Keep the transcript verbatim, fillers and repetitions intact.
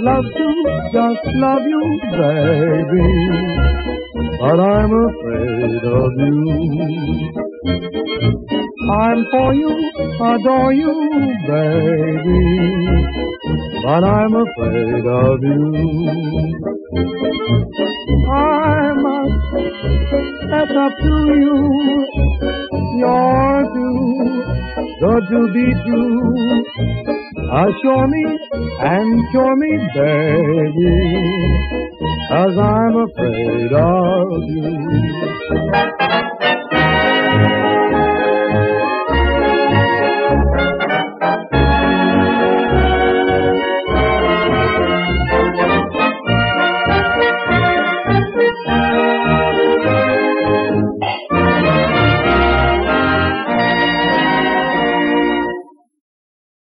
love to just love you, baby, but I'm afraid of you. I'm for you, adore you, baby, but I'm afraid of you. I must, that's up to you. You're too good to be true. Assure me and cure me, baby, 'cause I'm afraid of you.